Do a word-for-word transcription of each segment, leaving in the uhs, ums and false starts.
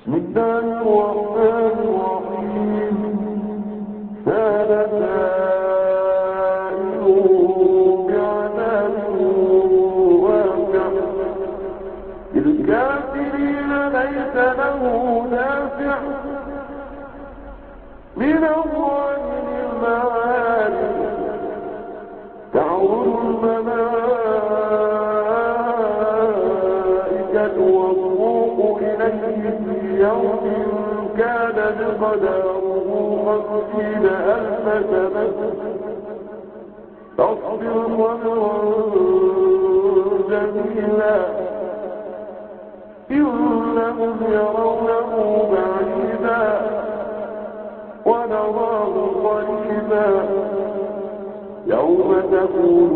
الكافرين ليس له دافع من الله المعارف تعود الملائكة والروح إليه في يوم كان مقداره خمسين ألف سنة فاصبر صبرا جميلا إنهم يرونه بعيدا ونراه قريبا يوم تكون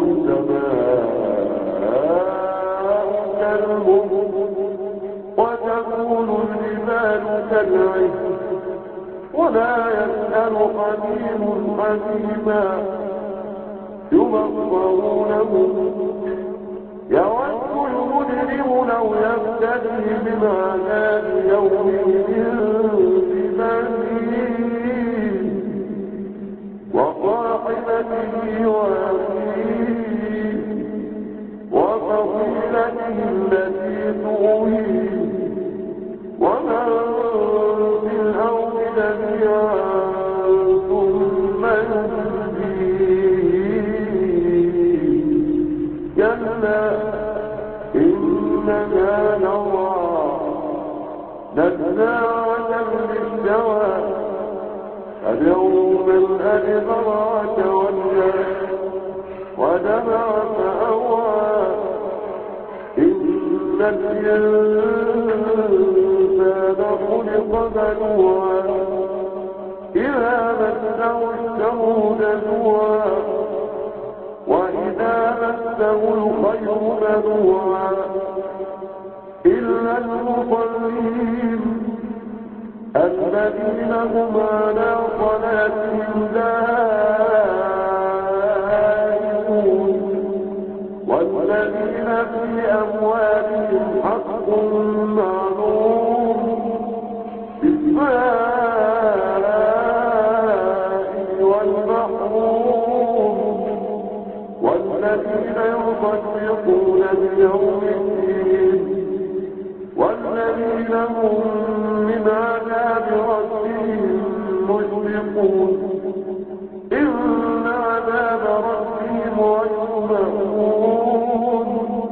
السماء كالمهل وتكون الجبال كالعهن ولا يسأل حميم حميما يبصرونه يود المجرم لو يفتدي من عذاب يومئذ ببنيه وصاحبته وأخيه وفصيلته التي تؤويه ومن في الأرض جميعا ثم ينجيه كلا إنها لظى نزاعة للشوى اليوم الأدبر وتولى ودمع فأوى إن الإنسان خلق هلوعا إذا مسه الشر جزوعا وإذا مسه الخير منوعا إلا المصلين الذين هم على صلاتهم دائمون والذين في أموالهم حق معلوم للسائل والمحروم والذين يصدقون بيوم الدين والذين هم من عذاب ربهم مشفقون إن عذاب ربهم غير مأمون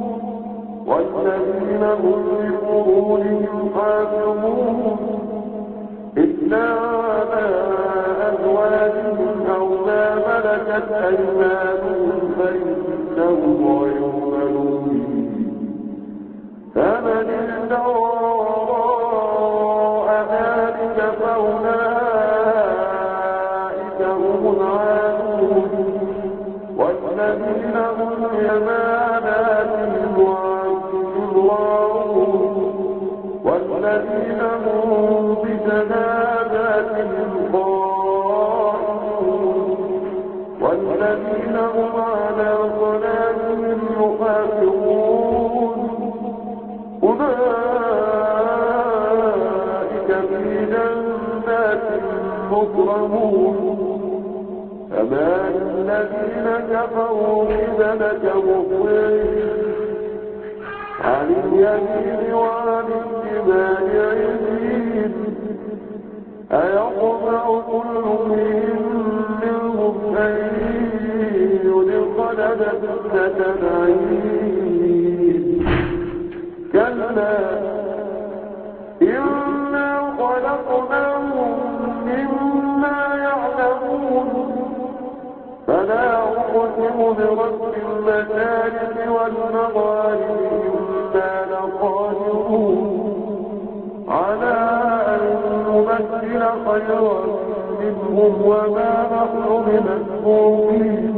والذين هم لفروجهم حافظون إلا على أزواجهم أو ما ملكت أيمانهم فإنهم غير ملومين فمن استوراء ذلك فأولئك هم العادون والذين هم لأماناتهم وعهدهم راعون والذين هم بشهاداتهم قائمون والذين هم على صلاتهم يحافظون أولئك في جنات مكرمون فما الذين كفروا قبلك مهطعين عن اليمين وعن الشمال عزين أيطمع كل امرئ منهم أن يدخل جنة نعيم كلا إنا خلقناهم مما يعلمون فلا أقسم برب المشارق والمغارب إنا لقادرون على أن نبدل خيرا منهم وما نحن بمسبوقين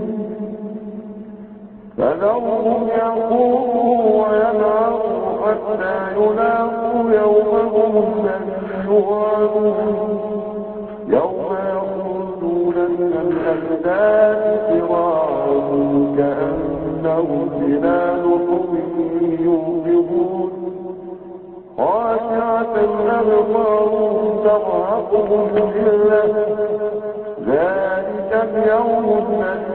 فذرهم يقوموا وينعموا حتى يلاقوا يومهم الذي يوعدون يوم يخرجون من الأجداث سراعا كأنهم ظلال يوقظون خاشعة أبصارهم ترهقهم ذلة ذلك اليوم الذي